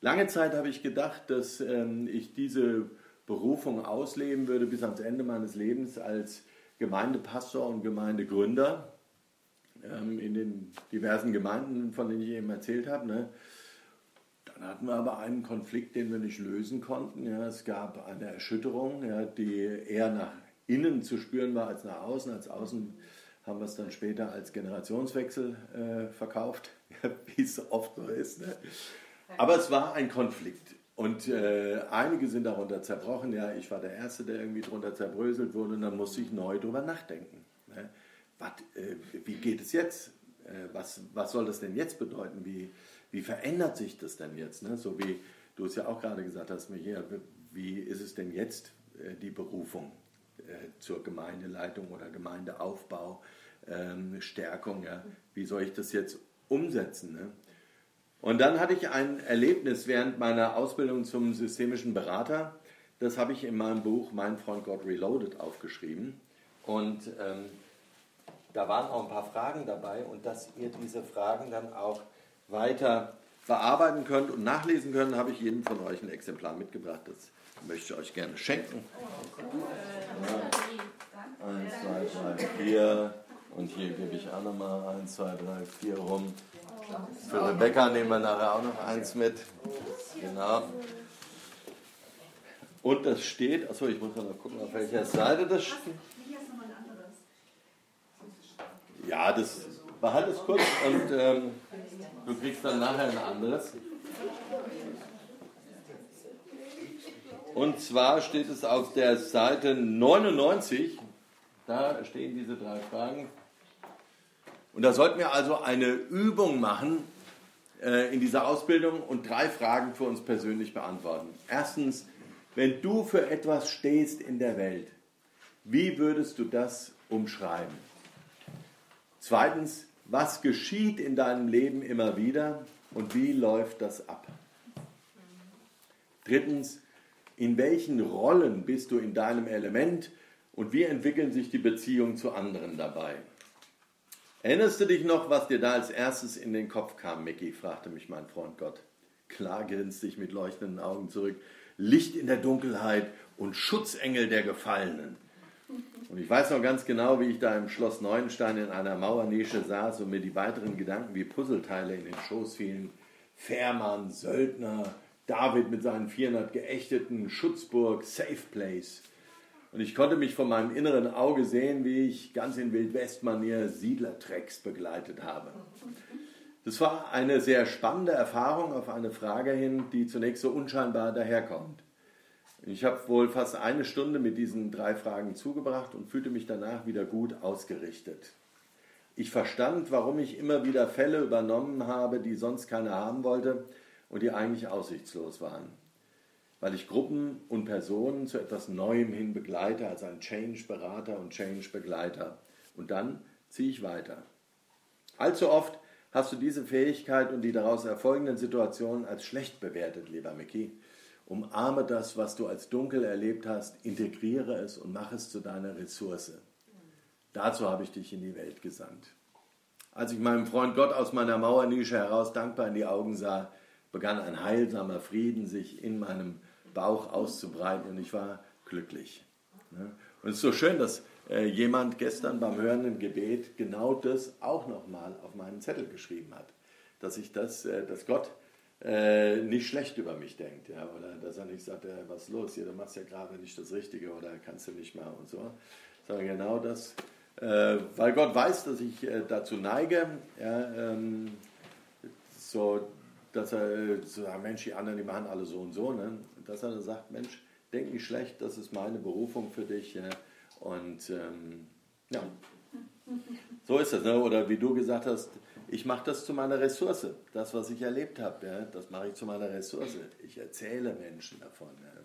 Lange Zeit habe ich gedacht, dass ich diese Berufung ausleben würde bis ans Ende meines Lebens als Gemeindepastor und Gemeindegründer in den diversen Gemeinden, von denen ich eben erzählt habe. Ne? Dann hatten wir aber einen Konflikt, den wir nicht lösen konnten. Ja? Es gab eine Erschütterung, ja, die eher nach innen zu spüren war als nach außen. Als außen haben wir es dann später als Generationswechsel verkauft, wie es oft so ist. Ne? Aber es war ein Konflikt und einige sind darunter zerbrochen. Ja, ich war der Erste, der irgendwie darunter zerbröselt wurde und dann musste ich neu drüber nachdenken. Ne? Wie geht es jetzt? Was soll das denn jetzt bedeuten? Wie verändert sich das denn jetzt? Ne? So wie du es ja auch gerade gesagt hast, Michael, wie ist es denn jetzt die Berufung zur Gemeindeleitung oder Gemeindeaufbau, Stärkung? Ja? Wie soll ich das jetzt umsetzen? Ne? Und dann hatte ich ein Erlebnis während meiner Ausbildung zum systemischen Berater. Das habe ich in meinem Buch Mein Freund Gott Reloaded aufgeschrieben. Und da waren auch ein paar Fragen dabei und dass ihr diese Fragen dann auch weiter bearbeiten könnt und nachlesen könnt, habe ich jedem von euch ein Exemplar mitgebracht. Das möchte ich euch gerne schenken. Ja. 1, 2, 3, 4 und hier gebe ich auch nochmal 1, 2, 3, 4 rum. Für Rebecca nehmen wir nachher auch noch eins mit. Genau. Und das steht, achso, ich muss mal gucken, auf welcher Seite das steht. Ja, das behalte es kurz und du kriegst dann nachher ein anderes. Und zwar steht es auf der Seite 99, da stehen diese 3 Fragen. Und da sollten wir also eine Übung machen in dieser Ausbildung und 3 Fragen für uns persönlich beantworten. Erstens, wenn du für etwas stehst in der Welt, wie würdest du das umschreiben? Zweitens, was geschieht in deinem Leben immer wieder und wie läuft das ab? Drittens, in welchen Rollen bist du in deinem Element und wie entwickeln sich die Beziehungen zu anderen dabei? Erinnerst du dich noch, was dir da als erstes in den Kopf kam, Micky? Fragte mich mein Freund Gott. Klar grinste ich mit leuchtenden Augen zurück. Licht in der Dunkelheit und Schutzengel der Gefallenen. Und ich weiß noch ganz genau, wie ich da im Schloss Neuenstein in einer Mauernische saß und mir die weiteren Gedanken wie Puzzleteile in den Schoß fielen. Fährmann, Söldner, David mit seinen 400 Geächteten, Schutzburg, Safe Place. Und ich konnte mich von meinem inneren Auge sehen, wie ich ganz in Wildwest-Manier Siedlertrecks begleitet habe. Das war eine sehr spannende Erfahrung auf eine Frage hin, die zunächst so unscheinbar daherkommt. Ich habe wohl fast eine Stunde mit diesen 3 Fragen zugebracht und fühlte mich danach wieder gut ausgerichtet. Ich verstand, warum ich immer wieder Fälle übernommen habe, die sonst keiner haben wollte und die eigentlich aussichtslos waren. Weil ich Gruppen und Personen zu etwas Neuem hin begleite, als ein Change-Berater und Change-Begleiter. Und dann ziehe ich weiter. Allzu oft hast du diese Fähigkeit und die daraus erfolgenden Situationen als schlecht bewertet, lieber Micky. Umarme das, was du als dunkel erlebt hast, integriere es und mache es zu deiner Ressource. Dazu habe ich dich in die Welt gesandt. Als ich meinem Freund Gott aus meiner Mauernische heraus dankbar in die Augen sah, begann ein heilsamer Frieden sich in meinem Bauch auszubreiten und ich war glücklich. Und es ist so schön, dass jemand gestern beim hörenden Gebet genau das auch nochmal auf meinen Zettel geschrieben hat. Dass Gott nicht schlecht über mich denkt, ja, oder dass er nicht sagt, was ist los hier, du machst ja gerade nicht das Richtige oder kannst du nicht mal und so. Sondern genau das, weil Gott weiß, dass ich dazu neige, ja, so, dass er sagt, Mensch, die anderen, die machen alle so und so, ne? Dass er dann sagt, Mensch, denk nicht schlecht, das ist meine Berufung für dich, ja? Und ja, so ist das, ne? Oder wie du gesagt hast, ich mache das zu meiner Ressource, das, was ich erlebt habe, ja? Das mache ich zu meiner Ressource. Ich erzähle Menschen davon, ja?